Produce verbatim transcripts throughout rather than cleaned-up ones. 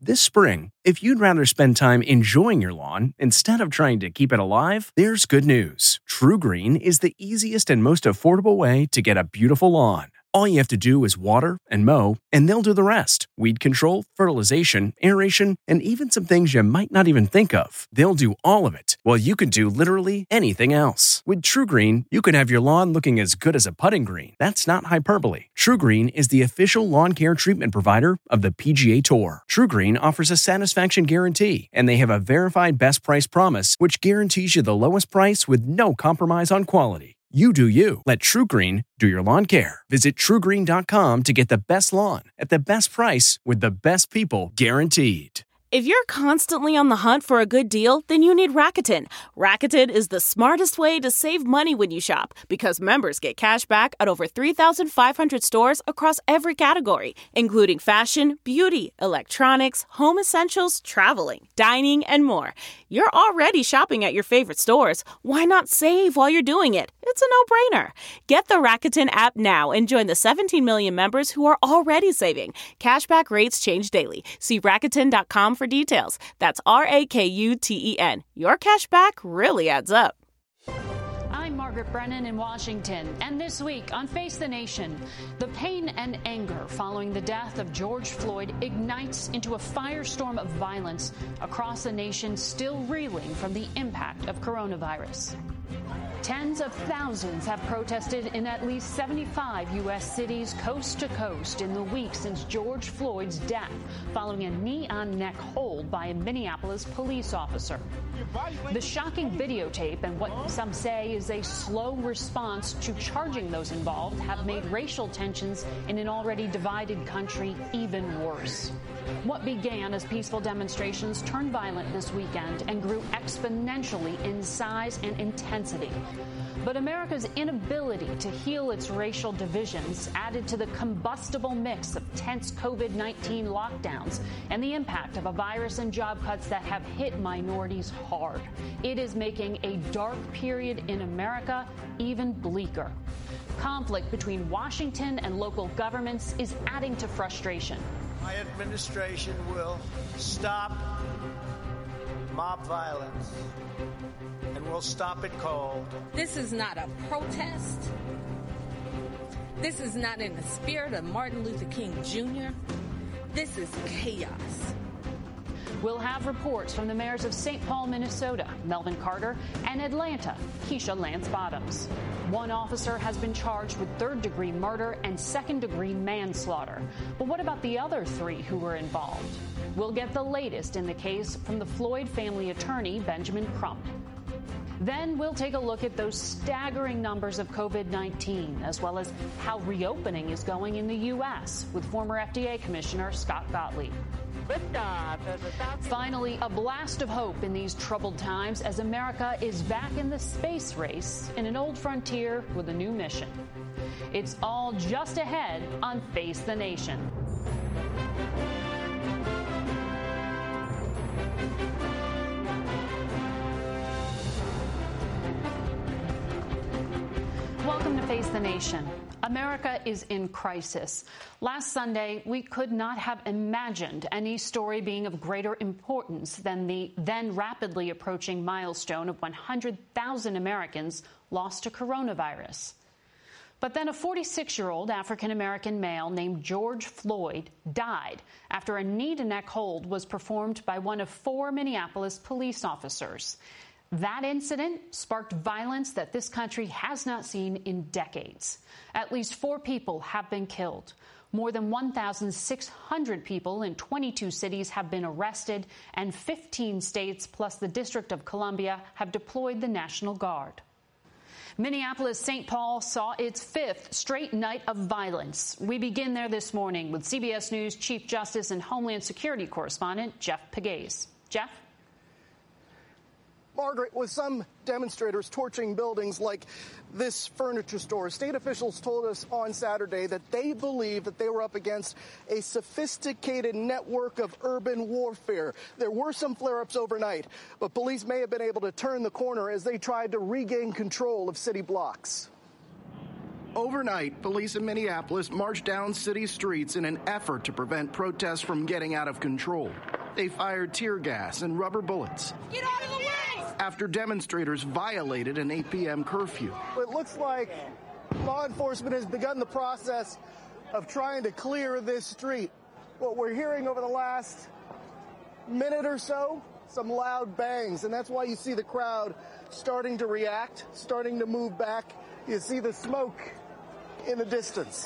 This spring, if you'd rather spend time enjoying your lawn instead of trying to keep it alive, there's good news. TruGreen is the easiest and most affordable way to get a beautiful lawn. All you have to do is water and mow, and they'll do the rest. Weed control, fertilization, aeration, and even some things you might not even think of. They'll do all of it, while you can do literally anything else. With TruGreen, you can have your lawn looking as good as a putting green. That's not hyperbole. TruGreen is the official lawn care treatment provider of the P G A Tour. TruGreen offers a satisfaction guarantee, and they have a verified best price promise, which guarantees you the lowest price with no compromise on quality. You do you. Let TruGreen do your lawn care. Visit True Green dot com to get the best lawn at the best price with the best people guaranteed. If you're constantly on the hunt for a good deal, then you need Rakuten. Rakuten is the smartest way to save money when you shop because members get cash back at over three thousand five hundred stores across every category, including fashion, beauty, electronics, home essentials, traveling, dining, and more. You're already shopping at your favorite stores. Why not save while you're doing it? It's a no-brainer. Get the Rakuten app now and join the seventeen million members who are already saving. Cashback rates change daily. See Rakuten dot com for details. That's R A K U T E N. Your cashback really adds up. I'm Margaret Brennan in Washington, and this week on Face the Nation, the pain and anger following the death of George Floyd ignites into a firestorm of violence across a nation still reeling from the impact of coronavirus. Tens of thousands have protested in at least seventy-five U S cities coast to coast in the week since George Floyd's death following a knee-on neck hold by a Minneapolis police officer. The shocking videotape and what some say is a slow response to charging those involved have made racial tensions in an already divided country even worse. What began as peaceful demonstrations turned violent this weekend and grew exponentially in size and intensity. But America's inability to heal its racial divisions added to the combustible mix of tense COVID nineteen lockdowns and the impact of a virus and job cuts that have hit minorities hard. It is making a dark period in America even bleaker. Conflict between Washington and local governments is adding to frustration. My administration will stop mob violence, and we'll stop it cold. This is not a protest. This is not in the spirit of Martin Luther King Junior This is chaos. We'll have reports from the mayors of Saint Paul, Minnesota, Melvin Carter, and Atlanta, Keisha Lance Bottoms. One officer has been charged with third-degree murder and second-degree manslaughter. But what about the other three who were involved? We'll get the latest in the case from the Floyd family attorney, Benjamin Crump. Then we'll take a look at those staggering numbers of COVID nineteen, as well as how reopening is going in the U S with former F D A Commissioner Scott Gottlieb. Finally, a blast of hope in these troubled times as America is back in the space race in an old frontier with a new mission. It's all just ahead on Face the Nation. Welcome to Face the Nation. America is in crisis. Last Sunday, we could not have imagined any story being of greater importance than the then rapidly approaching milestone of one hundred thousand Americans lost to coronavirus. But then a forty-six-year-old African-American male named George Floyd died after a knee-to-neck hold was performed by one of four Minneapolis police officers. That incident sparked violence that this country has not seen in decades. At least four people have been killed. More than one thousand six hundred people in twenty-two cities have been arrested, and fifteen states plus the District of Columbia have deployed the National Guard. Minneapolis-Saint Paul saw its fifth straight night of violence. We begin there this morning with C B S News Chief Justice and Homeland Security correspondent Jeff Pegues. Jeff? Margaret, with some demonstrators torching buildings like this furniture store, state officials told us on Saturday that they believe that they were up against a sophisticated network of urban warfare. There were some flare-ups overnight, but police may have been able to turn the corner as they tried to regain control of city blocks. Overnight, police in Minneapolis marched down city streets in an effort to prevent protests from getting out of control. They fired tear gas and rubber bullets. Get out of the way! After demonstrators violated an eight p.m. curfew. It looks like law enforcement has begun the process of trying to clear this street. What we're hearing over the last minute or so, some loud bangs, and that's why you see the crowd starting to react, starting to move back. You see the smoke in the distance.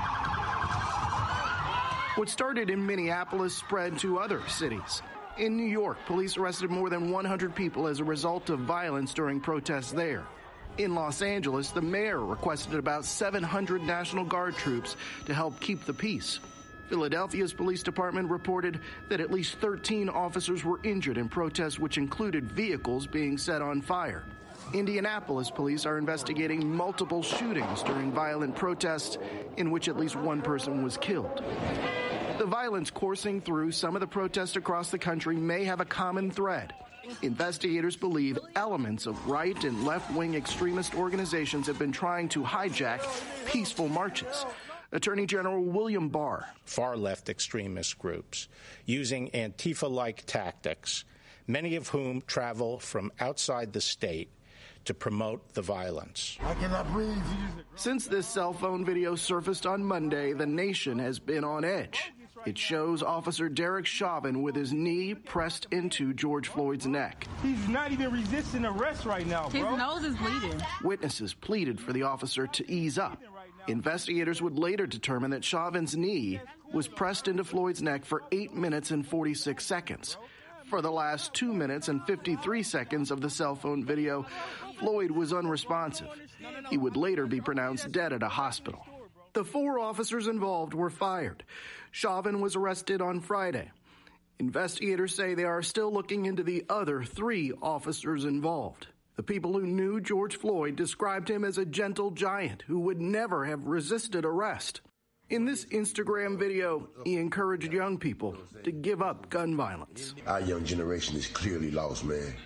What started in Minneapolis spread to other cities. In New York, police arrested more than one hundred people as a result of violence during protests there. In Los Angeles, the mayor requested about seven hundred National Guard troops to help keep the peace. Philadelphia's police department reported that at least thirteen officers were injured in protests, which included vehicles being set on fire. Indianapolis police are investigating multiple shootings during violent protests in which at least one person was killed. The violence coursing through some of the protests across the country may have a common thread. Investigators believe elements of right and left-wing extremist organizations have been trying to hijack peaceful marches. Attorney General William Barr. Far-left extremist groups using Antifa-like tactics, many of whom travel from outside the state to promote the violence. I cannot breathe. Since this cell phone video surfaced on Monday, the nation has been on edge. It shows Officer Derek Chauvin with his knee pressed into George Floyd's neck. He's not even resisting arrest right now, bro. His nose is bleeding. Witnesses pleaded for the officer to ease up. Investigators would later determine that Chauvin's knee was pressed into Floyd's neck for eight minutes and forty-six seconds. For the last two minutes and fifty-three seconds of the cell phone video, Floyd was unresponsive. He would later be pronounced dead at a hospital. The four officers involved were fired. Chauvin was arrested on Friday. Investigators say they are still looking into the other three officers involved. The people who knew George Floyd described him as a gentle giant who would never have resisted arrest. In this Instagram video, he encouraged young people to give up gun violence. Our young generation is clearly lost, man.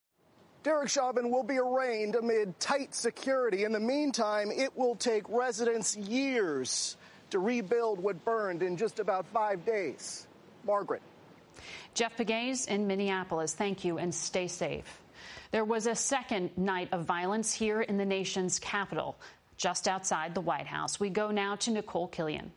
Derek Chauvin will be arraigned amid tight security. In the meantime, it will take residents years to rebuild what burned in just about five days. Margaret. Jeff Pegues in Minneapolis, thank you, and stay safe. There was a second night of violence here in the nation's capital, just outside the White House. We go now to Nicole Killian.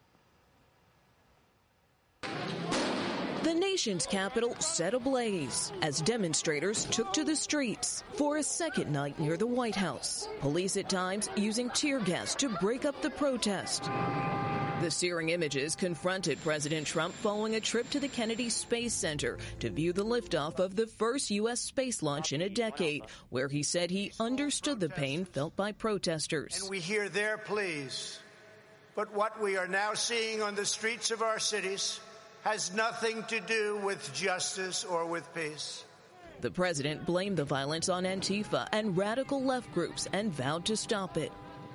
The nation's capital set ablaze as demonstrators took to the streets for a second night near the White House. Police at times using tear gas to break up the protest. The searing images confronted President Trump following a trip to the Kennedy Space Center to view the liftoff of the first U S space launch in a decade, where he said he understood the pain felt by protesters. And we hear their pleas. But what we are now seeing on the streets of our cities has nothing to do with justice or with peace. The president blamed the violence on Antifa and radical left groups and vowed to stop it.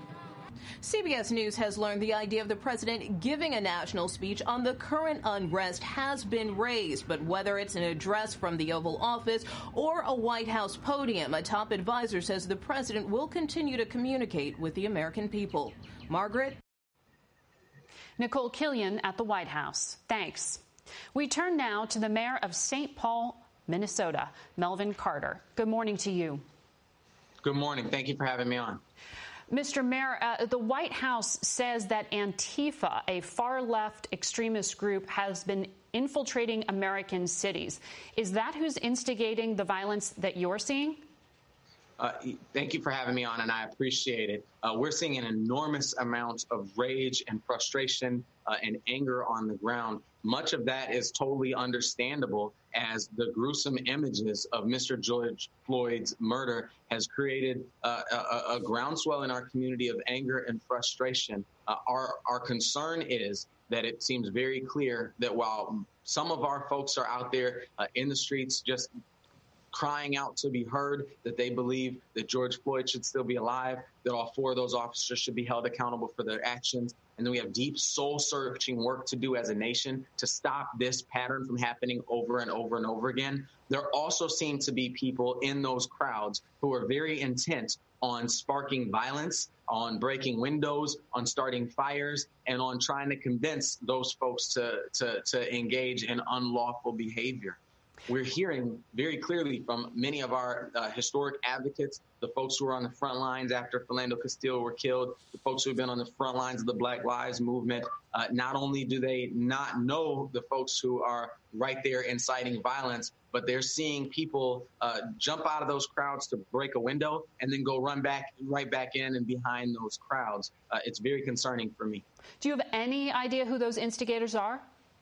C B S News has learned the idea of the president giving a national speech on the current unrest has been raised, but whether it's an address from the Oval Office or a White House podium, a top advisor says the president will continue to communicate with the American people. Margaret? Nicole Killian at the White House. Thanks. We turn now to the mayor of Saint Paul, Minnesota, Melvin Carter. Good morning to you. Good morning. Thank you for having me on. Mister Mayor, uh, the White House says that Antifa, a far-left extremist group, has been infiltrating American cities. Is that who's instigating the violence that you're seeing? Uh, thank you for having me on, and I appreciate it. Uh, we're seeing an enormous amount of rage and frustration uh, and anger on the ground. Much of that is totally understandable, as the gruesome images of Mister George Floyd's murder has created uh, a, a groundswell in our community of anger and frustration. Uh, our, our concern is that it seems very clear that while some of our folks are out there uh, in the streets just crying out to be heard, that they believe that George Floyd should still be alive, that all four of those officers should be held accountable for their actions. And then we have deep soul-searching work to do as a nation to stop this pattern from happening over and over and over again. There also seem to be people in those crowds who are very intent on sparking violence on breaking windows, on starting fires, and on trying to convince those folks to, to, to engage in unlawful behavior. We're hearing very clearly from many of our uh, historic advocates, the folks who were on the front lines after Philando Castile were killed, the folks who have been on the front lines of the Black Lives Movement. Uh, not only do they not know the folks who are right there inciting violence, but they're seeing people uh, jump out of those crowds to break a window and then go run back right back in and behind those crowds. Uh, it's very concerning for me. Do you have any idea who those instigators are?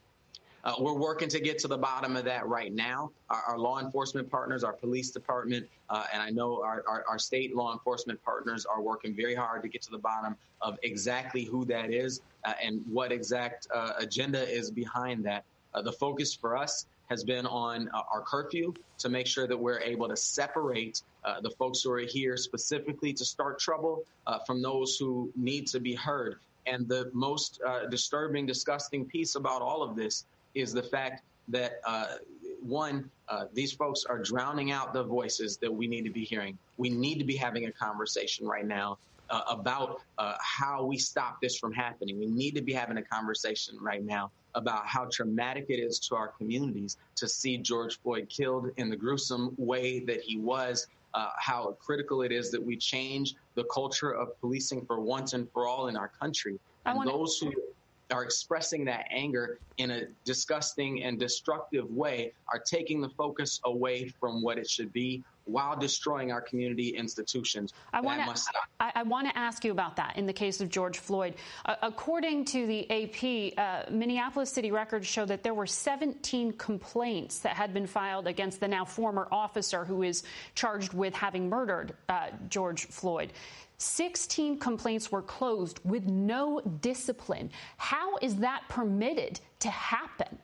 Uh, we're working to get to the bottom of that right now. Our, our law enforcement partners, our police department, uh, and I know our, our, our state law enforcement partners are working very hard to get to the bottom of exactly who that is uh, and what exact uh, agenda is behind that. Uh, the focus for us has been on uh, our curfew to make sure that we're able to separate uh, the folks who are here specifically to start trouble uh, from those who need to be heard. And the most uh, disturbing, disgusting piece about all of this is the fact that, uh, one, uh, these folks are drowning out the voices that we need to be hearing. We need to be having a conversation right now uh, about uh, how we stop this from happening. We need to be having a conversation right now about how traumatic it is to our communities to see George Floyd killed in the gruesome way that he was, uh, how critical it is that we change the culture of policing for once and for all in our country. And wanna- those who are expressing that anger in a disgusting and destructive way are taking the focus away from what it should be while destroying our community institutions. I want to I, I want to ask you about that in the case of George Floyd. Uh, according to the A P, uh, Minneapolis City records show that there were seventeen complaints that had been filed against the now former officer who is charged with having murdered uh, George Floyd. sixteen complaints were closed with no discipline. How is that permitted to happen?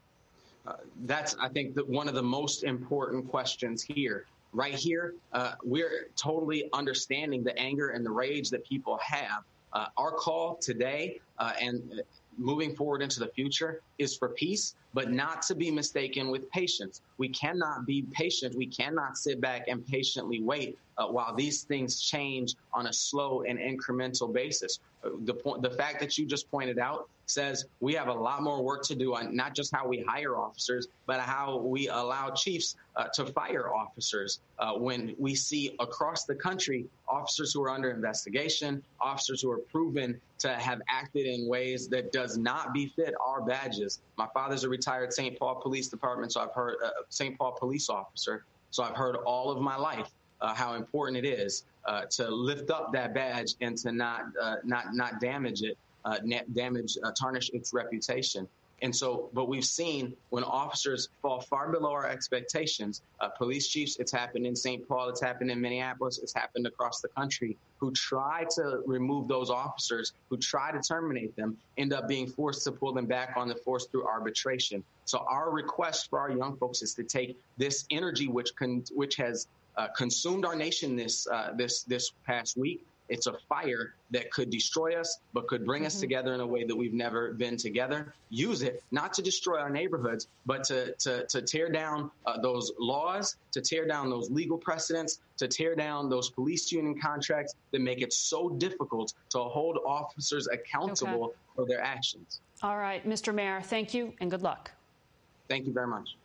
Uh, that's, I think, the, one of the most important questions here. Right here, uh, we're totally understanding the anger and the rage that people have. Uh, our call today uh, and moving forward into the future is for peace, but not to be mistaken with patience. We cannot be patient. We cannot sit back and patiently wait uh, while these things change on a slow and incremental basis. Uh, the point, the fact that you just pointed out says we have a lot more work to do on not just how we hire officers, but how we allow chiefs uh, to fire officers uh, when we see across the country officers who are under investigation, officers who are proven to have acted in ways that does not befit our badges. My father's a retired Saint Paul Police Department, so I've heard uh, Saint Paul police officer, so I've heard all of my life uh, how important it is uh, to lift up that badge and to not uh, not not damage it. Uh, damage, uh, tarnish its reputation. And so, but we've seen when officers fall far below our expectations, uh, police chiefs, it's happened in Saint Paul, it's happened in Minneapolis, it's happened across the country, who try to remove those officers, who try to terminate them, end up being forced to pull them back on the force through arbitration. So our request for our young folks is to take this energy, which con- which has uh, consumed our nation this uh, this this past week. It's a fire that could destroy us, but could bring mm-hmm. us together in a way that we've never been together. Use it not to destroy our neighborhoods, but to to, to tear down uh, those laws, to tear down those legal precedents, to tear down those police union contracts that make it so difficult to hold officers accountable okay. for their actions. All right, Mister Mayor, thank you and good luck. Thank you very much.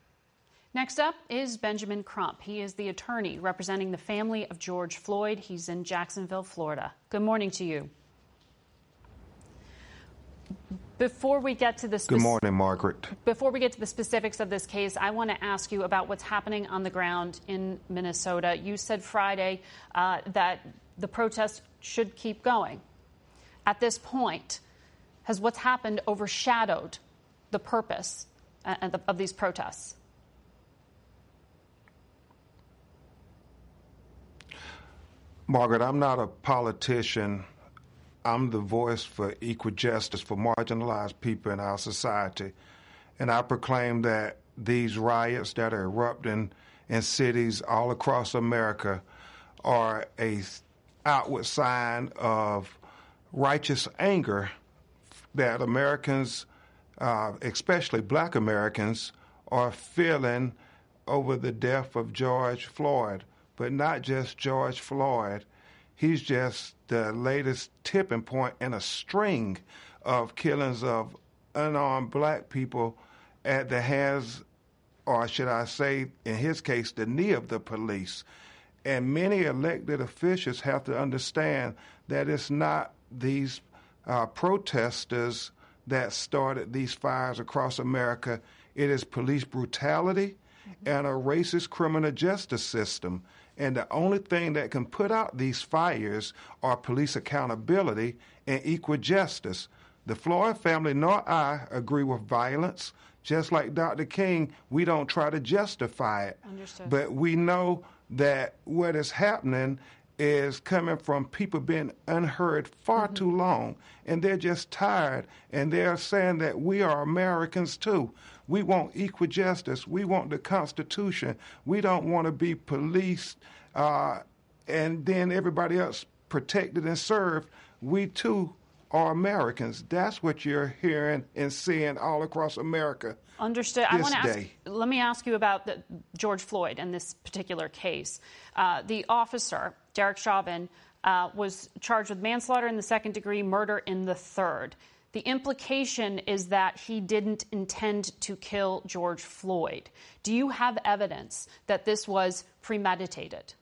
Next up is Benjamin Crump. He is the attorney representing the family of George Floyd. He's in Jacksonville, Florida. Good morning to you. Before we get to the spe- Good morning, Margaret. Before we get to the specifics of this case, I want to ask you about what's happening on the ground in Minnesota. You said Friday uh, that the protests should keep going. At this point, has what's happened overshadowed the purpose uh, of these protests? Margaret, I'm not a politician. I'm the voice for equal justice for marginalized people in our society. And I proclaim that these riots that are erupting in cities all across America are a outward sign of righteous anger that Americans, uh, especially Black Americans, are feeling over the death of George Floyd. But not just George Floyd. he's just the latest tipping point in a string of killings of unarmed black people at the hands, or should I say, in his case, the knee of the police. And many elected officials have to understand that it's not these uh, protesters that started these fires across America. It is police brutality mm-hmm. and a racist criminal justice system. And the only thing that can put out these fires are police accountability and equal justice. The Floyd family nor I agree with violence. Just like Doctor King, we don't try to justify it. Understood. But we know that what is happening is coming from people being unheard far mm-hmm. too long, and they're just tired, and they're saying that we are Americans too. We want equal justice. We want the Constitution. We don't want to be policed uh, and then everybody else protected and served. We too are Americans. That's what you're hearing and seeing all across America. Understood. I want to ask. Let me ask you about the, George Floyd and this particular case. Uh, the officer, Derek Chauvin, uh, was charged with manslaughter in the second degree, murder in the third. The implication is that he didn't intend to kill George Floyd. Do you have evidence that this was premeditated?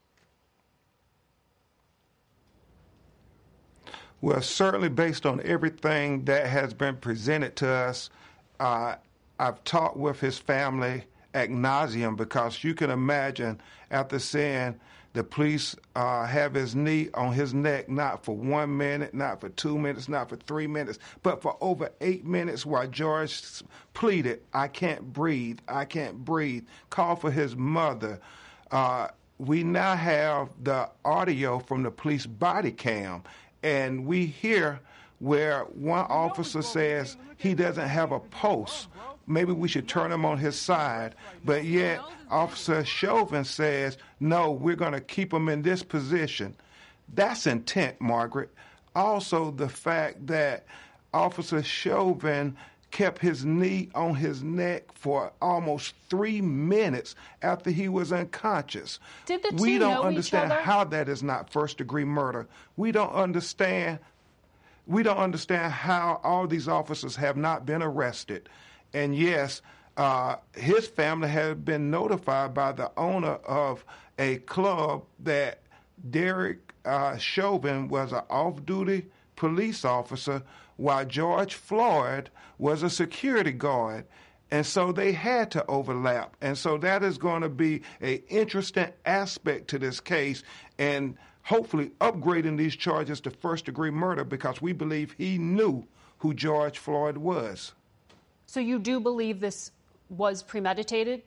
Well, certainly based on everything that has been presented to us, uh, I've talked with his family ad nauseum, because you can imagine after seeing the police uh, have his knee on his neck, not for one minute, not for two minutes, not for three minutes, but for over eight minutes while George pleaded, I can't breathe, I can't breathe, called for his mother. Uh, we now have the audio from the police body cam, and we hear where one officer says he doesn't have a pulse. Maybe we should turn him on his side. But yet, Officer Chauvin says, no, we're going to keep him in this position. That's intent, Margaret. Also, the fact that Officer Chauvin kept his knee on his neck for almost three minutes after he was unconscious. Did the two we don't know understand each other? How that is not first-degree murder. We don't understand. We don't understand how all these officers have not been arrested. And yes, uh, his family has been notified by the owner of a club that Derek uh, Chauvin was an off-duty police officer while George Floyd was a security guard. And so they had to overlap. And so that is going to be an interesting aspect to this case, and hopefully upgrading these charges to first-degree murder, because we believe he knew who George Floyd was. So you do believe this was premeditated?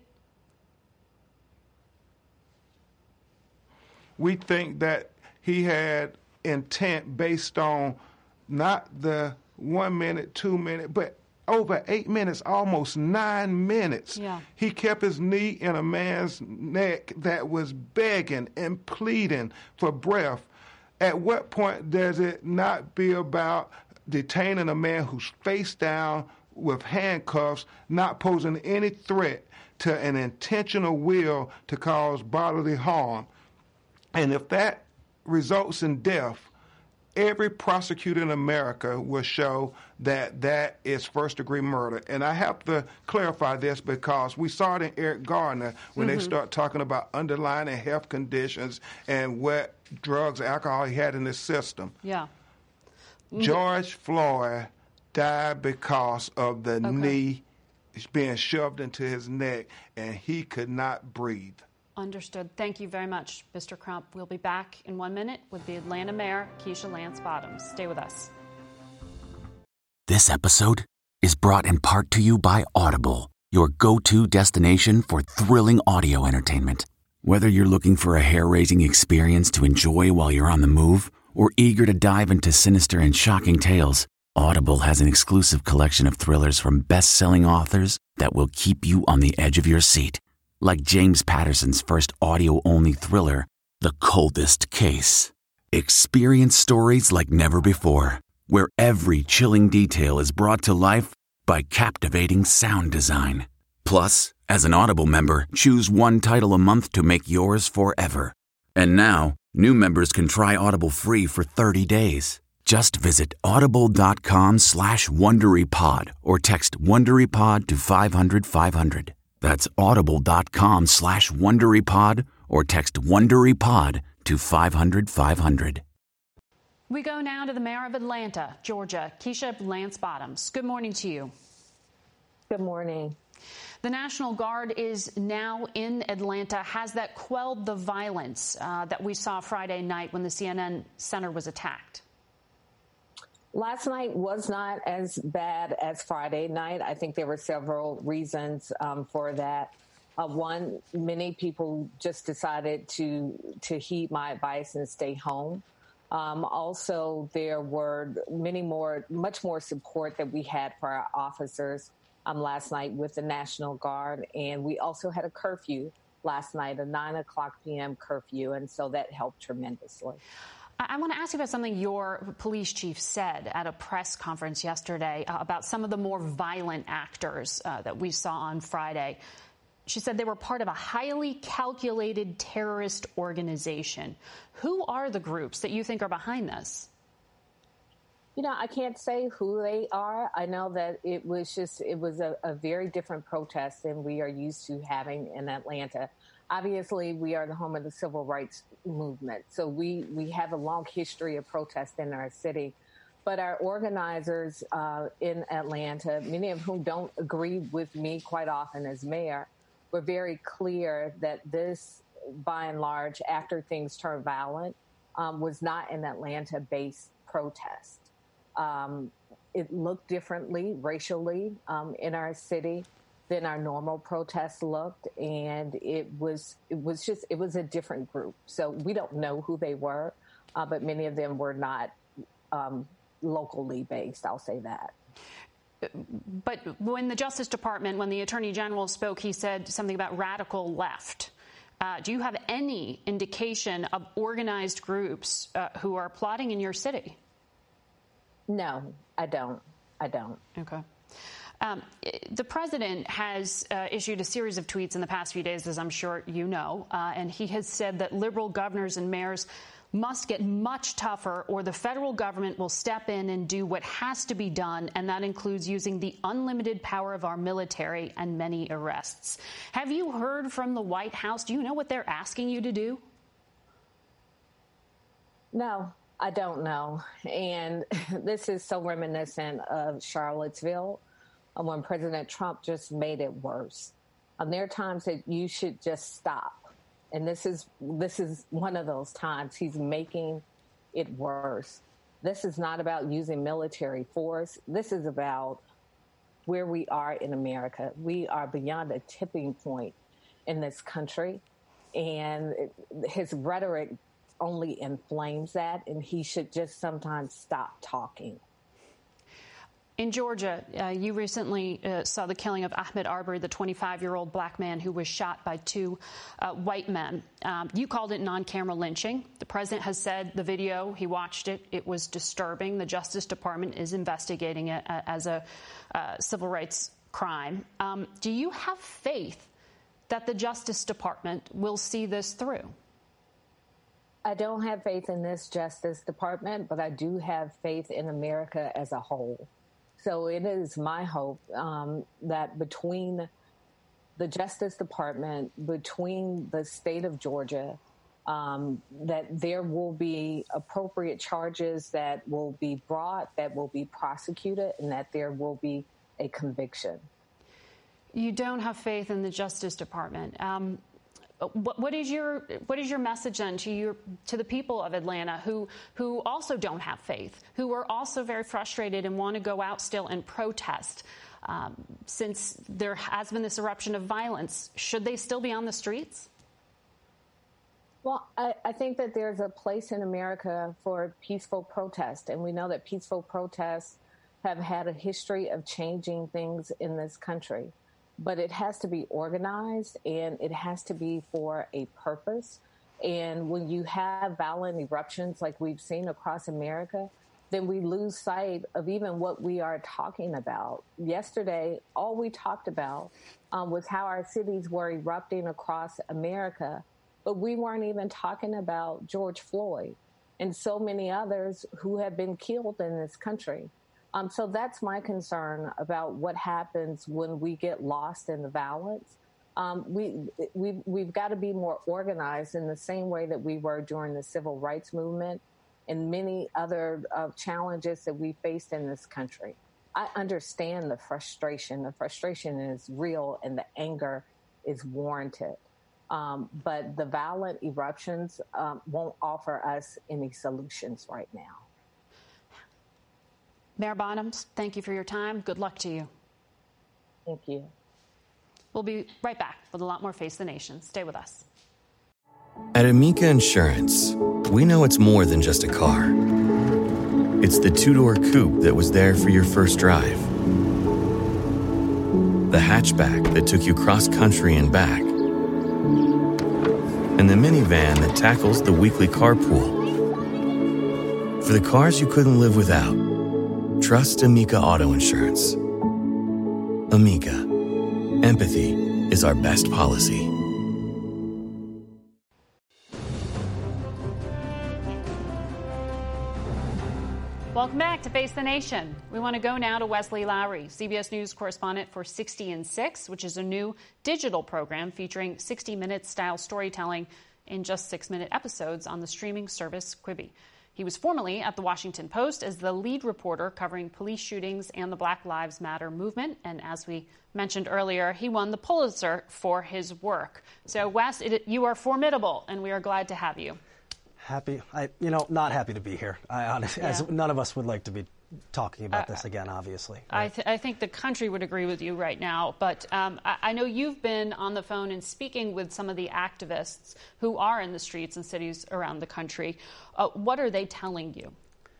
We think that he had intent based on not the one minute, two minute, but over eight minutes, almost nine minutes. Yeah. He kept his knee in a man's neck that was begging and pleading for breath. At what point does it not be about detaining a man who's face down with handcuffs, not posing any threat to an intentional will to cause bodily harm? And if that results in death, every prosecutor in America will show that that is first-degree murder. And I have to clarify this because we saw it in Eric Garner when mm-hmm. they start talking about underlying health conditions and what drugs, alcohol he had in his system. Yeah. George Floyd died because of the okay. knee being shoved into his neck, and he could not breathe. Understood. Thank you very much, Mister Crump. We'll be back in one minute with the Atlanta Mayor, Keisha Lance Bottoms. Stay with us. This episode is brought in part to you by Audible, your go-to destination for thrilling audio entertainment. Whether you're looking for a hair-raising experience to enjoy while you're on the move, or eager to dive into sinister and shocking tales, Audible has an exclusive collection of thrillers from best-selling authors that will keep you on the edge of your seat. Like James Patterson's first audio-only thriller, The Coldest Case. Experience stories like never before, where every chilling detail is brought to life by captivating sound design. Plus, as an Audible member, choose one title a month to make yours forever. And now, New members can try Audible free for thirty days. Just visit audible.com slash WonderyPod or text WonderyPod to five hundred five hundred. That's audible.com slash WonderyPod or text WonderyPod to five hundred five hundred. We go now to the mayor of Atlanta, Georgia, Keisha Lance Bottoms. Good morning to you. Good morning. The National Guard is now in Atlanta. Has that quelled the violence uh, that we saw Friday night when the C N N Center was attacked? Last night was not as bad as Friday night. I think there were several reasons um, for that. Uh, one, many people just decided to to heed my advice and stay home. Um, also, there were many more, much more support that we had for our officers um, last night with the National Guard. And we also had a curfew last night, a nine o'clock p.m. curfew. And so that helped tremendously. I want to ask you about something your police chief said at a press conference yesterday uh, about some of the more violent actors uh, that we saw on Friday. She said they were part of a highly calculated terrorist organization. Who are the groups that you think are behind this? You know, I can't say who they are. I know that it was just, it was a, a very different protest than we are used to having in Atlanta. Obviously, we are the home of the civil rights movement. So we, we have a long history of protest in our city. But our organizers uh, in Atlanta, many of whom don't agree with me quite often as mayor, were very clear that this, by and large, after things turned violent, um, was not an Atlanta-based protest. Um, it looked differently racially um, in our city than our normal protests looked, and it was it was just it was a different group. So we don't know who they were, uh, but many of them were not um, locally based. I'll say that. But when the Justice Department, when the Attorney General spoke, he said something about radical left. Uh, do you have any indication of organized groups uh, who are plotting in your city? No, I don't. I don't. Okay. Um, the president has uh, issued a series of tweets in the past few days, as I'm sure you know, uh, and he has said that liberal governors and mayors must get much tougher or the federal government will step in and do what has to be done, and that includes using the unlimited power of our military and many arrests. Have you heard from the White House? Do you know what they're asking you to do? No, I don't know. And this is so reminiscent of Charlottesville, when President Trump just made it worse. Um, there are times that you should just stop. And this is this is one of those times. He's making it worse. This is not about using military force. This is about where we are in America. We are beyond a tipping point in this country. And his rhetoric only inflames that. And he should just sometimes stop talking. In Georgia, uh, you recently uh, saw the killing of Ahmaud Arbery, the twenty-five-year-old black man who was shot by two uh, white men. Um, you called it non-camera lynching. The president has said the video, he watched it, it was disturbing. The Justice Department is investigating it uh, as a uh, civil rights crime. Um, do you have faith that the Justice Department will see this through? I don't have faith in this Justice Department, but I do have faith in America as a whole. So it is my hope um, that between the Justice Department, between the state of Georgia, um, that there will be appropriate charges that will be brought, that will be prosecuted, and that there will be a conviction. You don't have faith in the Justice Department. Um, What, what is your what is your message then to your to the people of Atlanta who who also don't have faith, who are also very frustrated and want to go out still and protest um, since there has been this eruption of violence? Should they still be on the streets? Well, I, I think that there's a place in America for peaceful protest, and we know that peaceful protests have had a history of changing things in this country. But it has to be organized, and it has to be for a purpose. And when you have violent eruptions like we've seen across America, then we lose sight of even what we are talking about. Yesterday, all we talked about um, was how our cities were erupting across America, But we weren't even talking about George Floyd and so many others who have been killed in this country. Um, so that's my concern about what happens when we get lost in the violence. Um, we, we, we've got to be more organized in the same way that we were during the civil rights movement and many other uh, challenges that we faced in this country. I understand the frustration. The frustration is real and the anger is warranted. Um, but the violent eruptions um, won't offer us any solutions right now. Mayor Bottoms, thank you for your time. Good luck to you. Thank you. We'll be right back with a lot more Face the Nation. Stay with us. At Amica Insurance, we know it's more than just a car. It's the two-door coupe that was there for your first drive. The hatchback that took you cross-country and back. And the minivan that tackles the weekly carpool. For the cars you couldn't live without, trust Amica Auto Insurance. Amica. Empathy is our best policy. Welcome back to Face the Nation. We want to go now to Wesley Lowery, C B S News correspondent for sixty and six, which is a new digital program featuring sixty minute style storytelling in just six-minute episodes on the streaming service Quibi. He was formerly at The Washington Post as the lead reporter covering police shootings and the Black Lives Matter movement. And as we mentioned earlier, he won the Pulitzer for his work. So, Wes, it, you are formidable, and we are glad to have you. Happy, I, you know, not happy to be here. I honestly, yeah. as none of us would like to be talking about uh, this again, obviously. Right? I, th- I think the country would agree with you right now. But um, I-, I know you've been on the phone and speaking with some of the activists who are in the streets and cities around the country. Uh, what are they telling you?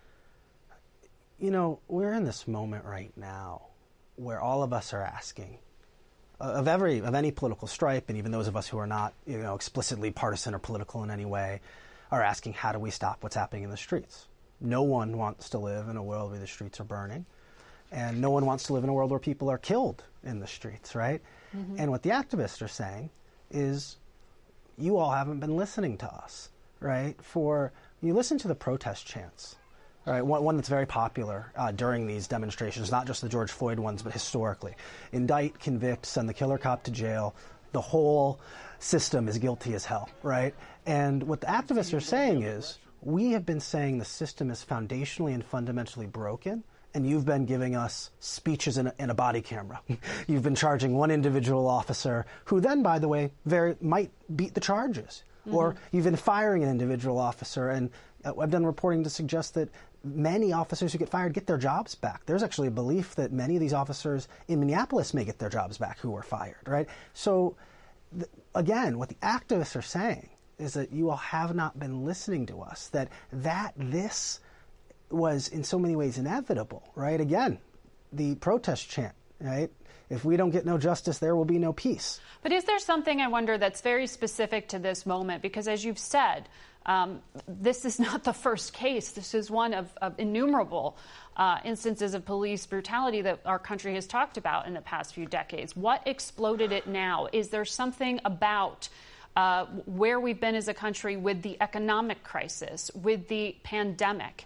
You know, we're in this moment right now where all of us are asking uh, of every of any political stripe, and even those of us who are not, you know, explicitly partisan or political in any way, are asking, how do we stop what's happening in the streets? No one wants to live in a world where the streets are burning, and no one wants to live in a world where people are killed in the streets, right? Mm-hmm. And what the activists are saying is, you all haven't been listening to us, right? For, you listen to the protest chants, right? One, one that's very popular uh, during these demonstrations, not just the George Floyd ones, but historically. Indict, convict, send the killer cop to jail. The whole system is guilty as hell, right? And what the activists are saying is, we have been saying the system is foundationally and fundamentally broken, and you've been giving us speeches in a, in a body camera. You've been charging one individual officer, who then, by the way, very might beat the charges. Mm-hmm. Or you've been firing an individual officer, and I've done reporting to suggest that many officers who get fired get their jobs back. There's actually a belief that many of these officers in Minneapolis may get their jobs back who were fired, right? So, th- again, what the activists are saying is that you all have not been listening to us, that that this was in so many ways inevitable, right? Again, the protest chant, right? If we don't get no justice, there will be no peace. But is there something, I wonder, that's very specific to this moment? Because as you've said, um, this is not the first case. This is one of, of innumerable uh, instances of police brutality that our country has talked about in the past few decades. What exploded it now? Is there something about uh, where we've been as a country with the economic crisis, with the pandemic?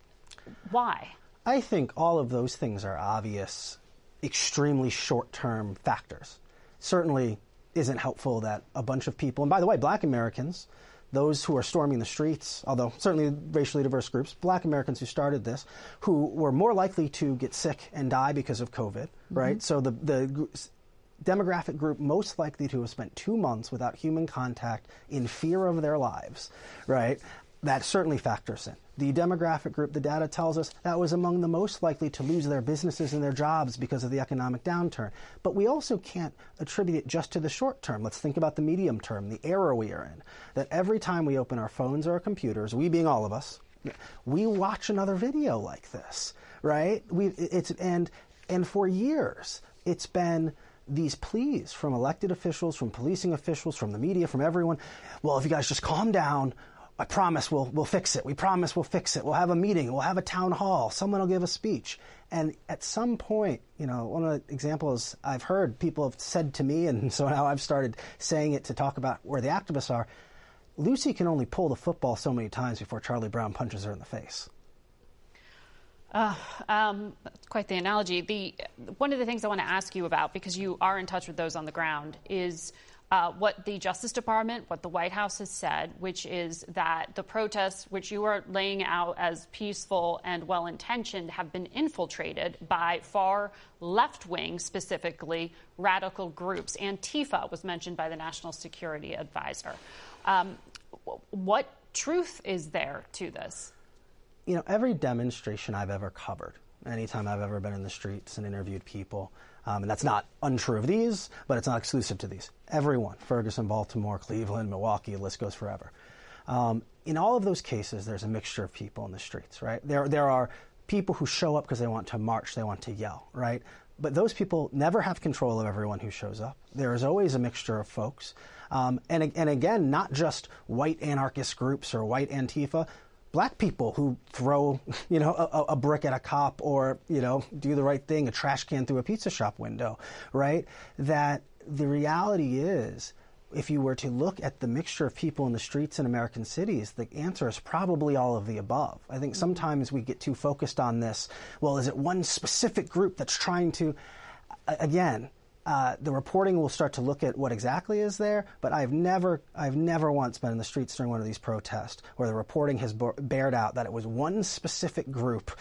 Why? I think all of those things are obvious, extremely short-term factors. Certainly isn't helpful that a bunch of people, and by the way, black Americans, those who are storming the streets, although certainly racially diverse groups, black Americans who started this, who were more likely to get sick and die because of COVID, mm-hmm. right? So the, the demographic group most likely to have spent two months without human contact in fear of their lives, right? That certainly factors in. The demographic group, the data tells us, that was among the most likely to lose their businesses and their jobs because of the economic downturn. But we also can't attribute it just to the short term. Let's think about the medium term, the era we are in. That every time we open our phones or our computers, we being all of us, we watch another video like this, right? We it's and and for years it's been these pleas from elected officials, from policing officials, from the media, from everyone. Well, if you guys just calm down, I promise we'll we'll fix it. We promise we'll fix it. We'll have a meeting. We'll have a town hall. Someone will give a speech. And at some point, you know, one of the examples I've heard people have said to me, and so now I've started saying it to talk about where the activists are, Lucy can only pull the football so many times before Charlie Brown punches her in the face. Uh, um, that's quite the analogy. The one of the things I want to ask you about, because you are in touch with those on the ground, is uh, what the Justice Department, what the White House has said, which is that the protests, which you are laying out as peaceful and well-intentioned, have been infiltrated by far left-wing, specifically radical groups. Antifa was mentioned by the National Security Advisor. Um, what truth is there to this? You know, every demonstration I've ever covered, anytime I've ever been in the streets and interviewed people, um, and that's not untrue of these, but it's not exclusive to these. Everyone, Ferguson, Baltimore, Cleveland, Milwaukee, the list goes forever. Um, in all of those cases, there's a mixture of people in the streets, right? There, there are people who show up because they want to march, they want to yell, right? But those people never have control of everyone who shows up. There is always a mixture of folks. Um, and, and again, not just white anarchist groups or white Antifa, Black people who throw, you know, a, a brick at a cop or, you know, do the right thing, a trash can through a pizza shop window, right? That the reality is, if you were to look at the mixture of people in the streets in American cities, the answer is probably all of the above. I think sometimes we get too focused on this. Well, is it one specific group that's trying to, again, Uh, the reporting will start to look at what exactly is there, but I've never, I've never once been in the streets during one of these protests where the reporting has bared out that it was one specific group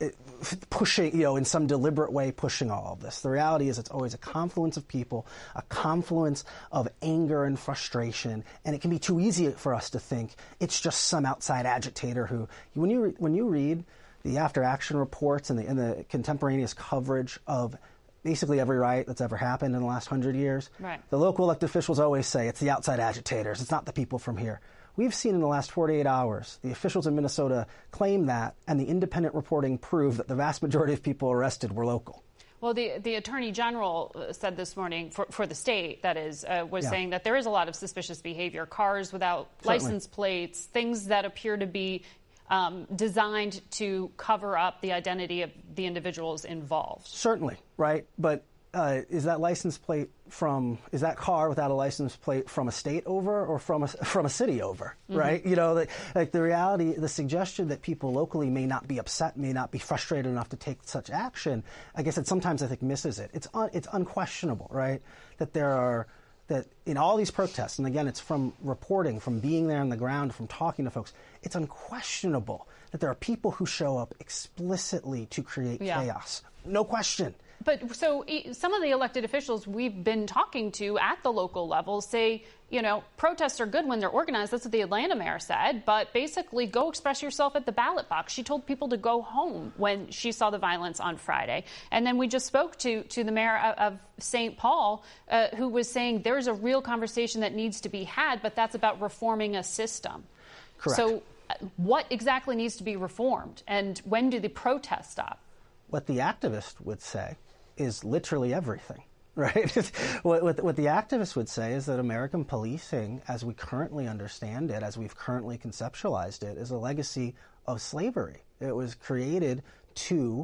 pushing, you know, in some deliberate way pushing all of this. The reality is it's always a confluence of people, a confluence of anger and frustration, and it can be too easy for us to think it's just some outside agitator who, when you when you read the after-action reports and the, and the contemporaneous coverage of basically every riot that's ever happened in the last hundred years. Right. The local elected officials always say it's the outside agitators. It's not the people from here. We've seen in the last forty-eight hours, the officials in Minnesota claim that, and the independent reporting proved that the vast majority of people arrested were local. Well, the, the Attorney General said this morning, for, for the state, that is, uh, was Yeah. saying that there is a lot of suspicious behavior, cars without Certainly. license plates, things that appear to be Um, designed to cover up the identity of the individuals involved. Certainly, right? But uh, is that license plate from, is that car without a license plate from a state over or from a, from a city over, Mm-hmm. right? You know, like, like the reality, the suggestion that people locally may not be upset, may not be frustrated enough to take such action, I guess it sometimes I think misses it. It's un, it's unquestionable, right? That there are, that in all these protests, and again, it's from reporting, from being there on the ground, from talking to folks, it's unquestionable that there are people who show up explicitly to create Yeah. chaos. No question. But so e- some of the elected officials we've been talking to at the local level say, you know, protests are good when they're organized. That's what the Atlanta mayor said. But basically, go express yourself at the ballot box. She told people to go home when she saw the violence on Friday. And then we just spoke to, to the mayor of, of Saint Paul, uh, who was saying there's a real conversation that needs to be had, but that's about reforming a system. Correct. So uh, what exactly needs to be reformed? And when do the protests stop? What the activist would say is literally everything, right? what, what, what the activists would say is that American policing, as we currently understand it, as we've currently conceptualized it, is a legacy of slavery. It was created to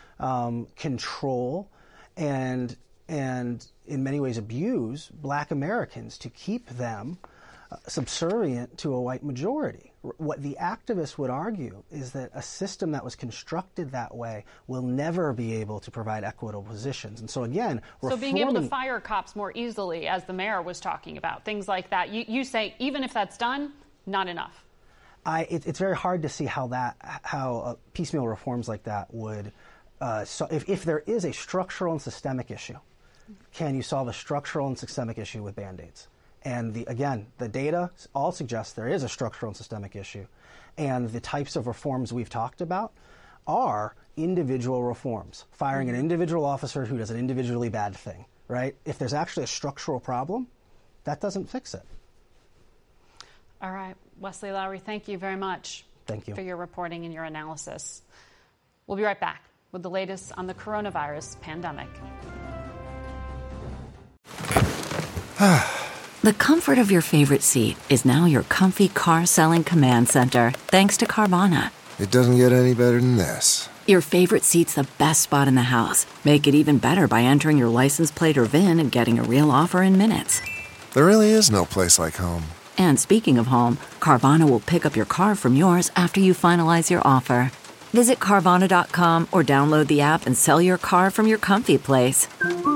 um, control and, and in many ways abuse Black Americans, to keep them uh, subservient to a white majority. What the activists would argue is that a system that was constructed that way will never be able to provide equitable positions. And so again, so being able to fire cops more easily, as the mayor was talking about, things like that, you, you say even if that's done, not enough. I, it, it's very hard to see how that, how uh, piecemeal reforms like that would, uh, so if, if there is a structural and systemic issue, can you solve a structural and systemic issue with Band-Aids? And the, again, the data all suggests there is a structural and systemic issue. And the types of reforms we've talked about are individual reforms, firing an individual officer who does an individually bad thing, right? If there's actually a structural problem, that doesn't fix it. All right. Wesley Lowery, thank you very much. Thank you for your reporting and your analysis. We'll be right back with the latest on the coronavirus pandemic. The comfort of your favorite seat is now your comfy car selling command center, thanks to Carvana. It doesn't get any better than this. Your favorite seat's the best spot in the house. Make it even better by entering your license plate or V I N and getting a real offer in minutes. There really is no place like home. And speaking of home, Carvana will pick up your car from yours after you finalize your offer. Visit Carvana dot com or download the app and sell your car from your comfy place.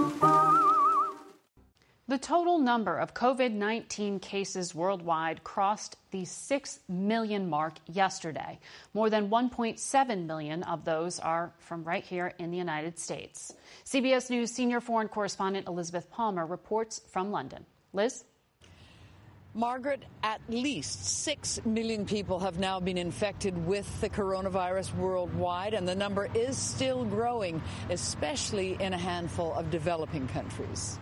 The total number of COVID nineteen cases worldwide crossed the six million mark yesterday. More than one point seven million of those are from right here in the United States. C B S News senior foreign correspondent Elizabeth Palmer reports from London. Liz? Margaret, at least six million people have now been infected with the coronavirus worldwide, and the number is still growing, especially in a handful of developing countries.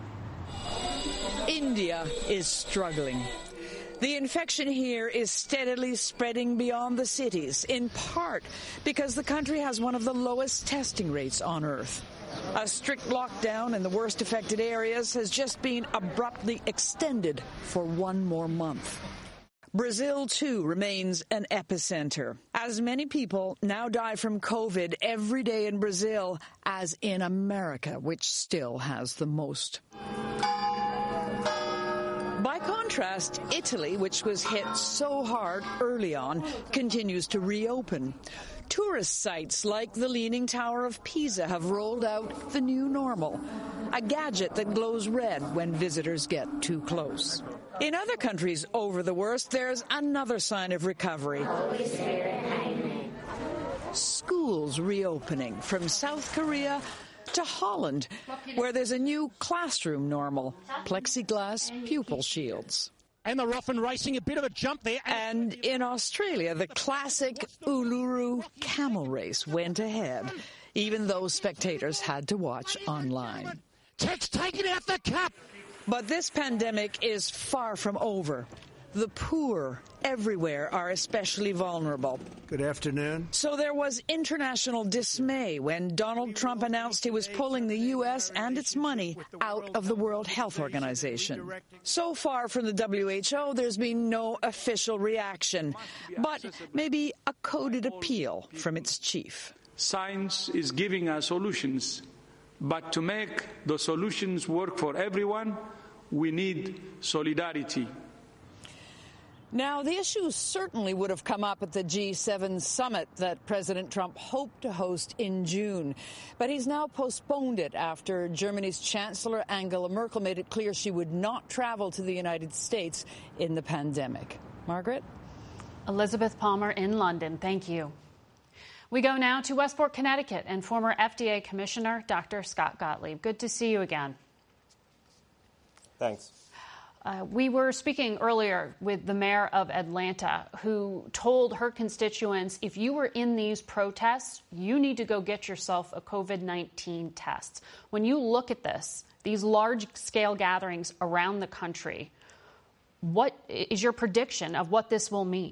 India is struggling. The infection here is steadily spreading beyond the cities, in part because the country has one of the lowest testing rates on Earth. A strict lockdown in the worst affected areas has just been abruptly extended for one more month. Brazil, too, remains an epicenter. As many people now die from COVID every day in Brazil as in America, which still has the most. By contrast, Italy, which was hit so hard early on, continues to reopen. Tourist sites like the Leaning Tower of Pisa have rolled out the new normal, a gadget that glows red when visitors get too close. In other countries over the worst, there's another sign of recovery. Schools reopening, from South Korea to Holland, where there's a new classroom normal, plexiglass pupil shields. And the Ruffin racing a bit of a jump there. And in Australia, the classic Uluru camel race went ahead, even though spectators had to watch online. Tech's taking out the cup. But this pandemic is far from over. The poor everywhere are especially vulnerable. Good afternoon. So there was international dismay when Donald Trump announced he was pulling the U S and its money out of the World Health Organization. So far from the W H O, there's been no official reaction, but maybe a coded appeal from its chief. Science is giving us solutions, but to make the solutions work for everyone, we need solidarity. Now, the issue certainly would have come up at the G seven summit that President Trump hoped to host in June. But he's now postponed it after Germany's Chancellor Angela Merkel made it clear she would not travel to the United States in the pandemic. Margaret? Elizabeth Palmer in London. Thank you. We go now to Westport, Connecticut, and former F D A Commissioner Doctor Scott Gottlieb. Good to see you again. Thanks. Uh, we were speaking earlier with the mayor of Atlanta, who told her constituents, if you were in these protests, you need to go get yourself a COVID nineteen test. When you look at this, these large-scale gatherings around the country, what is your prediction of what this will mean?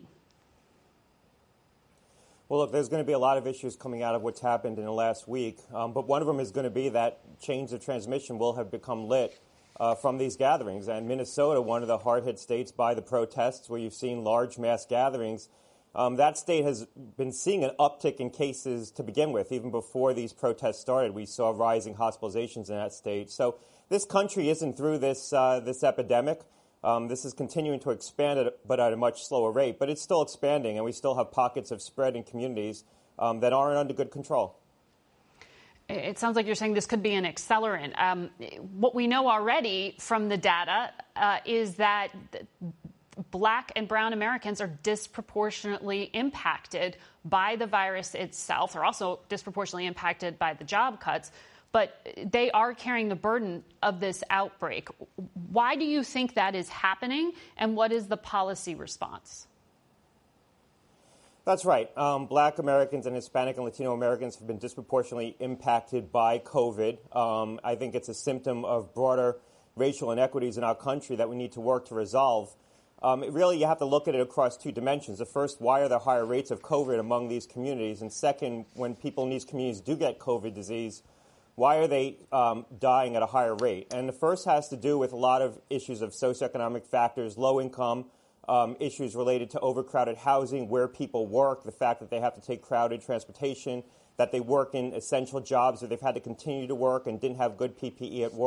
Well, look, there's going to be a lot of issues coming out of what's happened in the last week, um, but one of them is going to be that chains of transmission will have become lit Uh, from these gatherings. And Minnesota, one of the hard-hit states by the protests where you've seen large mass gatherings, um, that state has been seeing an uptick in cases to begin with. Even before these protests started, we saw rising hospitalizations in that state. So this country isn't through this, uh, this epidemic. Um, this is continuing to expand, at, but at a much slower rate. But it's still expanding, and we still have pockets of spread in communities um, that aren't under good control. It sounds like you're saying this could be an accelerant. Um, what we know already from the data uh, is that Black and brown Americans are disproportionately impacted by the virus itself. They're also disproportionately impacted by the job cuts, but they are carrying the burden of this outbreak. Why do you think that is happening, and what is the policy response? That's right. Um, Black Americans and Hispanic and Latino Americans have been disproportionately impacted by COVID. Um, I think it's a symptom of broader racial inequities in our country that we need to work to resolve. Um, it really, you have to look at it across two dimensions. The first, why are there higher rates of COVID among these communities? And second, when people in these communities do get COVID disease, why are they um, dying at a higher rate? And the first has to do with a lot of issues of socioeconomic factors, low income, Um, issues related to overcrowded housing, where people work, the fact that they have to take crowded transportation, that they work in essential jobs or they've had to continue to work and didn't have good P P E at work.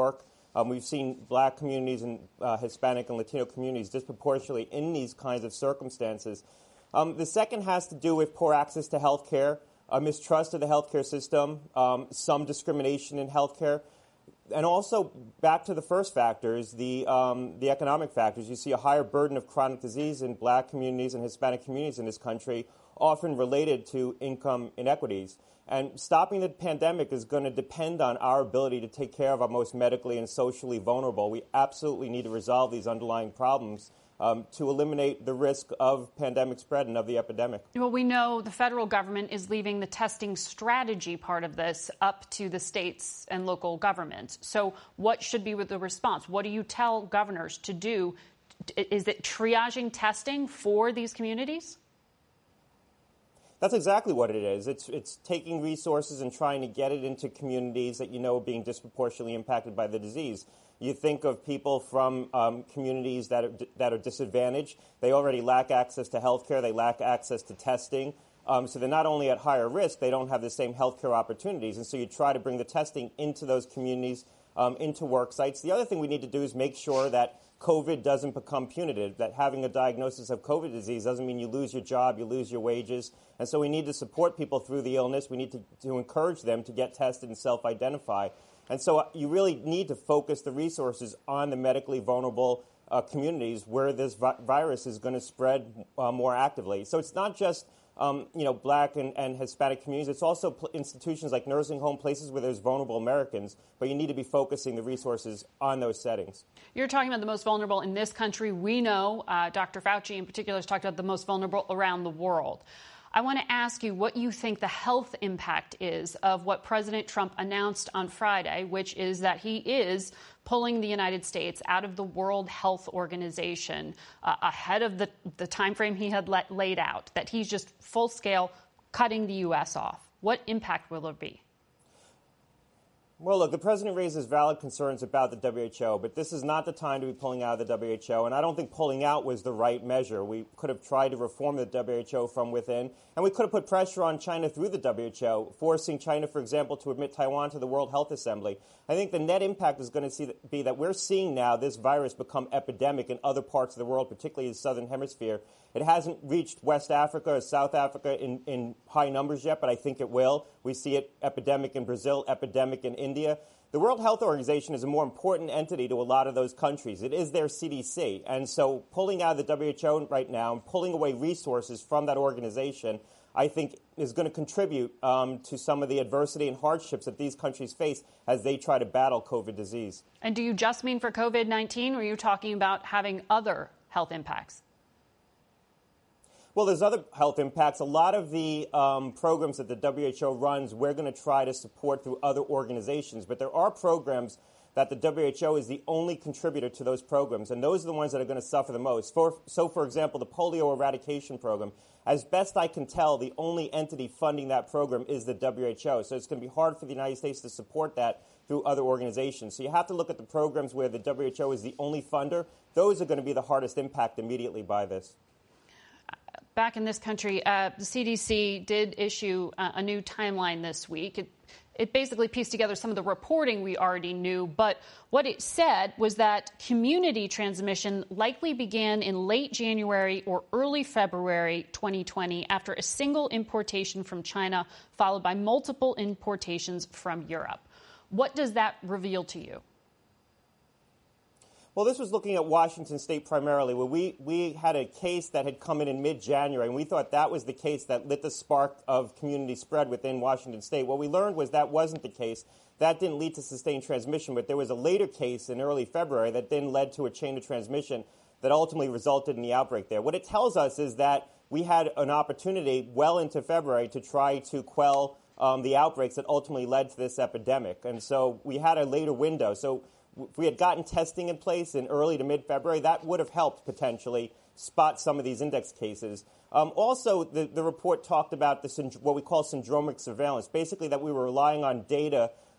Um, we've seen black communities and uh, Hispanic and Latino communities disproportionately in these kinds of circumstances. Um, the second has to do with poor access to health care, a mistrust of the healthcare system, um, some discrimination in healthcare. And also, back to the first factors, the um, the economic factors. You see a higher burden of chronic disease in black communities and Hispanic communities in this country, often related to income inequities. And stopping the pandemic is going to depend on our ability to take care of our most medically and socially vulnerable. We absolutely need to resolve these underlying problems Um, to eliminate the risk of pandemic spread and of the epidemic. Well, we know the federal government is leaving the testing strategy part of this up to the states and local governments. So what should be with the response? What do you tell governors to do? Is it triaging testing for these communities? That's exactly what it is. It's it's taking resources and trying to get it into communities that you know are being disproportionately impacted by the disease. You think of people from um, communities that are, that are disadvantaged. They already lack access to health care. They lack access to testing. Um, so they're not only at higher risk, they don't have the same health care opportunities. And so you try to bring the testing into those communities, um, into work sites. The other thing we need to do is make sure that COVID doesn't become punitive, that having a diagnosis of COVID disease doesn't mean you lose your job, you lose your wages. And so we need to support people through the illness. We need to, to encourage them to get tested and self-identify. And so you really need to focus the resources on the medically vulnerable uh, communities where this vi- virus is going to spread uh, more actively. So it's not just um, you know, black and, and Hispanic communities. It's also pl- institutions like nursing home, places where there's vulnerable Americans. But you need to be focusing the resources on those settings. You're talking about the most vulnerable in this country. We know uh, Doctor Fauci in particular has talked about the most vulnerable around the world. I want to ask you what you think the health impact is of what President Trump announced on Friday, which is that he is pulling the United States out of the World Health Organization uh, ahead of the, the time frame he had let, laid out, that he's just full scale cutting the U S off. What impact will there be? Well, look, the president raises valid concerns about the W H O, but this is not the time to be pulling out of the W H O, and I don't think pulling out was the right measure. We could have tried to reform the W H O from within, and we could have put pressure on China through the W H O, forcing China, for example, to admit Taiwan to the World Health Assembly. I think the net impact is going to see that, be that we're seeing now this virus become epidemic in other parts of the world, particularly the Southern Hemisphere. It hasn't reached West Africa or South Africa in, in high numbers yet, but I think it will. We see it epidemic in Brazil, epidemic in India. The World Health Organization is a more important entity to a lot of those countries. It is their C D C. And so pulling out of the W H O right now and pulling away resources from that organization, I think is going to contribute um, to some of the adversity and hardships that these countries face as they try to battle COVID disease. And do you just mean for COVID nineteen, or are you talking about having other health impacts? Well, there's other health impacts. A lot of the um, programs that the W H O runs, we're going to try to support through other organizations. But there are programs that the W H O is the only contributor to those programs, and those are the ones that are going to suffer the most. For, so, for example, the polio eradication program, as best I can tell, the only entity funding that program is the W H O. So it's going to be hard for the United States to support that through other organizations. So you have to look at the programs where the W H O is the only funder. Those are going to be the hardest impact immediately by this. Back in this country, uh, the C D C did issue uh, a new timeline this week. It, it basically pieced together some of the reporting we already knew, but what it said was that community transmission likely began in late January or early February twenty twenty after a single importation from China, followed by multiple importations from Europe. What does that reveal to you? Well, this was looking at Washington State primarily, where we, we had a case that had come in in mid-January, and we thought that was the case that lit the spark of community spread within Washington State. What we learned was that wasn't the case. That didn't lead to sustained transmission, but there was a later case in early February that then led to a chain of transmission that ultimately resulted in the outbreak there. What it tells us is that we had an opportunity well into February to try to quell um, the outbreaks that ultimately led to this epidemic, and so we had a later window. So if we had gotten testing in place in early to mid-February, that would have helped potentially spot some of these index cases. Um, also, the, the report talked about the, what we call syndromic surveillance, basically that we were relying on data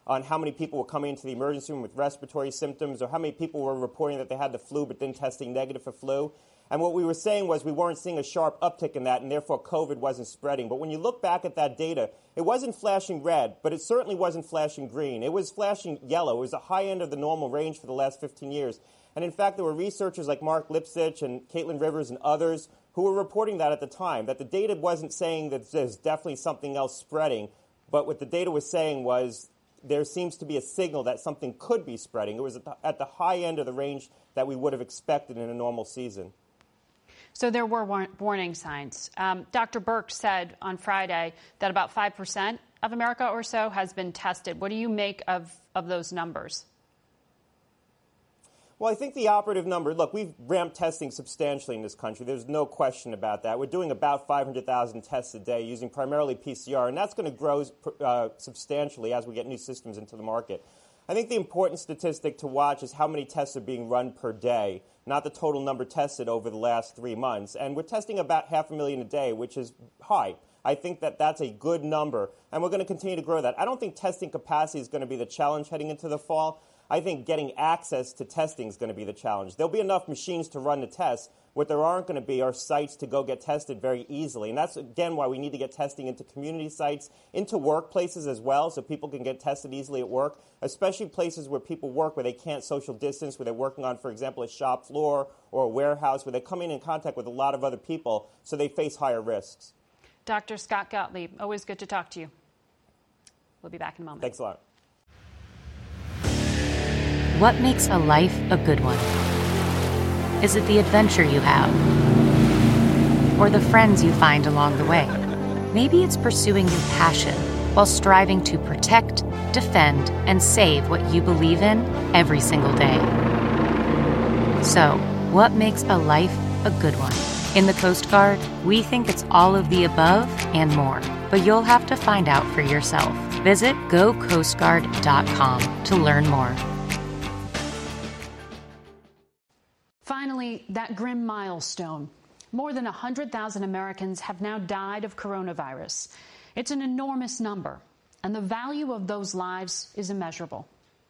on how many people were coming into the emergency room with respiratory symptoms or how many people were reporting that they had the flu but then testing negative for flu. And what we were saying was we weren't seeing a sharp uptick in that, and therefore COVID wasn't spreading. But when you look back at that data, it wasn't flashing red, but it certainly wasn't flashing green. It was flashing yellow. It was the high end of the normal range for the last fifteen years. And in fact, there were researchers like Mark Lipsitch and Caitlin Rivers and others who were reporting that at the time, that the data wasn't saying that there's definitely something else spreading, but what the data was saying was there seems to be a signal that something could be spreading. It was at the, at the high end of the range that we would have expected in a normal season. So there were war- warning signs. Um, Doctor Birx said on Friday that about five percent of America or so has been tested. What do you make of, of those numbers? Well, I think the operative number, look, we've ramped testing substantially in this country. There's no question about that. We're doing about five hundred thousand tests a day using primarily P C R, and that's going to grow uh, substantially as we get new systems into the market. I think the important statistic to watch is how many tests are being run per day, not the total number tested over the last three months. And we're testing about half a million a day, which is high. I think that that's a good number, and we're going to continue to grow that. I don't think testing capacity is going to be the challenge heading into the fall. I think getting access to testing is going to be the challenge. There'll be enough machines to run the tests. What there aren't going to be are sites to go get tested very easily. And that's, again, why we need to get testing into community sites, into workplaces as well, so people can get tested easily at work, especially places where people work where they can't social distance, where they're working on, for example, a shop floor or a warehouse, where they're coming in contact with a lot of other people, so they face higher risks. Doctor Scott Gottlieb, always good to talk to you. We'll be back in a moment. Thanks a lot. What makes a life a good one? Is it the adventure you have? Or the friends you find along the way? Maybe it's pursuing your passion while striving to protect, defend, and save what you believe in every single day. So, what makes a life a good one? In the Coast Guard, we think it's all of the above and more, but you'll have to find out for yourself. Visit go coast guard dot com to learn more. Finally, that grim milestone. More than one hundred thousand Americans have now died of coronavirus. It's an enormous number, and the value of those lives is immeasurable.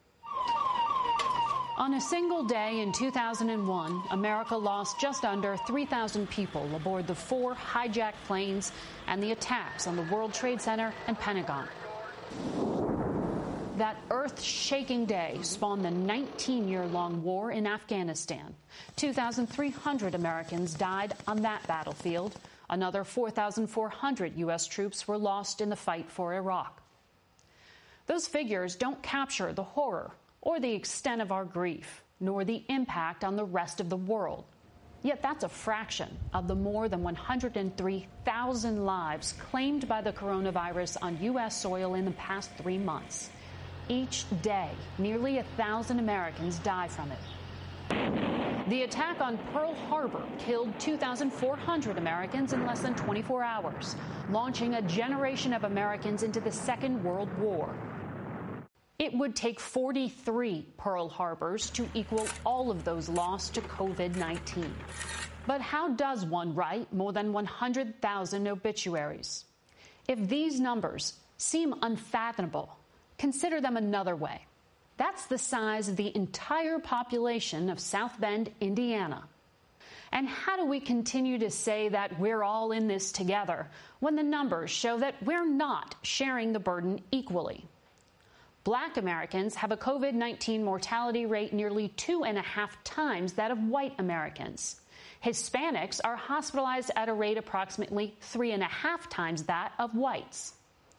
On a single day in two thousand one, America lost just under three thousand people aboard the four hijacked planes and the attacks on the World Trade Center and Pentagon. That earth-shaking day spawned the nineteen-year-long war in Afghanistan. two thousand three hundred Americans died on that battlefield. Another four thousand four hundred U S troops were lost in the fight for Iraq. Those figures don't capture the horror or the extent of our grief, nor the impact on the rest of the world. Yet that's a fraction of the more than one hundred three thousand lives claimed by the coronavirus on U S soil in the past three months. Each day, nearly a thousand Americans die from it. The attack on Pearl Harbor killed two thousand four hundred Americans in less than twenty-four hours, launching a generation of Americans into the Second World War. It would take forty-three Pearl Harbors to equal all of those lost to COVID nineteen. But how does one write more than one hundred thousand obituaries? If these numbers seem unfathomable, consider them another way. That's the size of the entire population of South Bend, Indiana. And how do we continue to say that we're all in this together when the numbers show that we're not sharing the burden equally? Black Americans have a COVID nineteen mortality rate nearly two and a half times that of white Americans. Hispanics are hospitalized at a rate approximately three and a half times that of whites.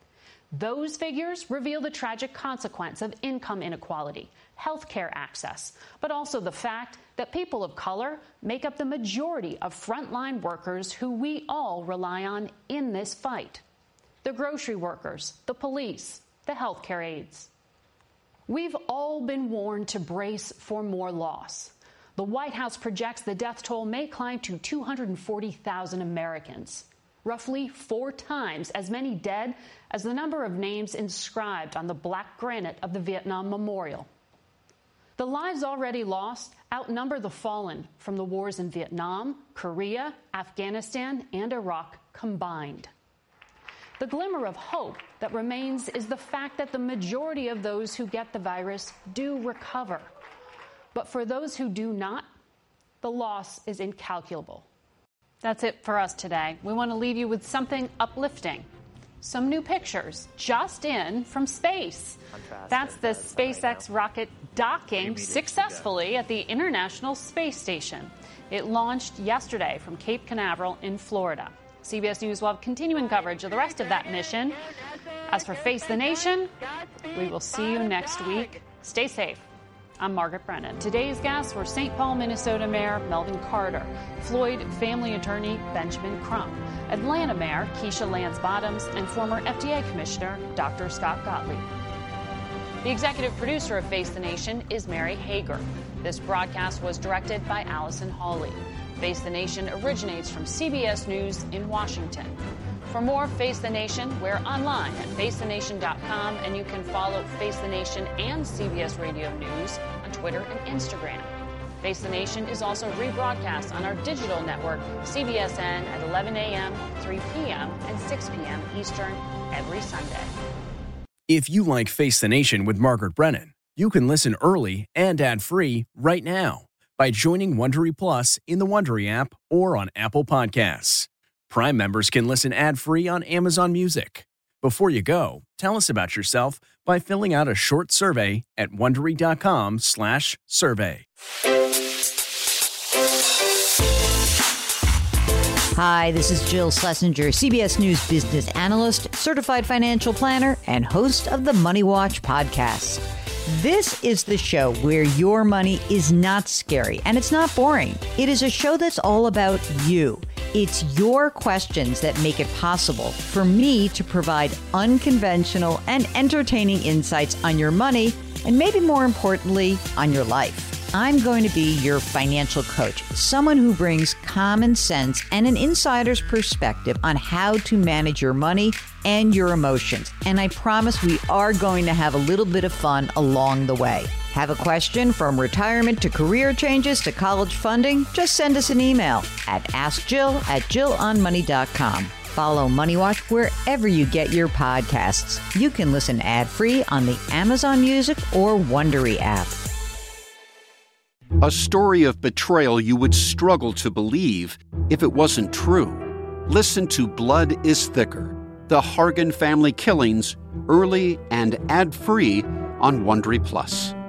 Those figures reveal the tragic consequence of income inequality, healthcare access, but also the fact that people of color make up the majority of frontline workers who we all rely on in this fight. The grocery workers, the police, the healthcare aides. We've all been warned to brace for more loss. The White House projects the death toll may climb to two hundred forty thousand Americans. Roughly four times as many dead as the number of names inscribed on the black granite of the Vietnam Memorial. The lives already lost outnumber the fallen from the wars in Vietnam, Korea, Afghanistan, and Iraq combined. The glimmer of hope that remains is the fact that the majority of those who get the virus do recover. But for those who do not, the loss is incalculable. That's it for us today. We want to leave you with something uplifting. Some new pictures just in from space. That's the SpaceX rocket docking successfully at the International Space Station. It launched yesterday from Cape Canaveral in Florida. C B S News will have continuing coverage of the rest of that mission. As for Face the Nation, we will see you next week. Stay safe. I'm Margaret Brennan. Today's guests were Saint Paul, Minnesota Mayor Melvin Carter, Floyd family attorney Benjamin Crump, Atlanta Mayor Keisha Lance Bottoms, and former F D A Commissioner Doctor Scott Gottlieb. The executive producer of Face the Nation is Mary Hager. This broadcast was directed by Allison Hawley. Face the Nation originates from C B S News in Washington. For more Face the Nation, we're online at face the nation dot com, and you can follow Face the Nation and C B S Radio News on Twitter and Instagram. Face the Nation is also rebroadcast on our digital network, C B S N, at eleven a.m., three p.m., and six p.m. Eastern every Sunday. If you like Face the Nation with Margaret Brennan, you can listen early and ad-free right now by joining Wondery Plus in the Wondery app or on Apple Podcasts. Prime members can listen ad-free on Amazon Music. Before you go, tell us about yourself by filling out a short survey at Wondery.com slash survey. Hi, this is Jill Schlesinger, C B S News business analyst, certified financial planner, and host of the Money Watch podcast. This is the show where your money is not scary and it's not boring. It is a show that's all about you. It's your questions that make it possible for me to provide unconventional and entertaining insights on your money, and maybe more importantly, on your life. I'm going to be your financial coach, someone who brings common sense and an insider's perspective on how to manage your money and your emotions. And I promise we are going to have a little bit of fun along the way. Have a question from retirement to career changes to college funding? Just send us an email at ask jill at jill on money dot com. Follow Money Watch wherever you get your podcasts. You can listen ad-free on the Amazon Music or Wondery app. A story of betrayal you would struggle to believe if it wasn't true. Listen to Blood is Thicker, the Hargan family killings, early and ad-free on Wondery Plus.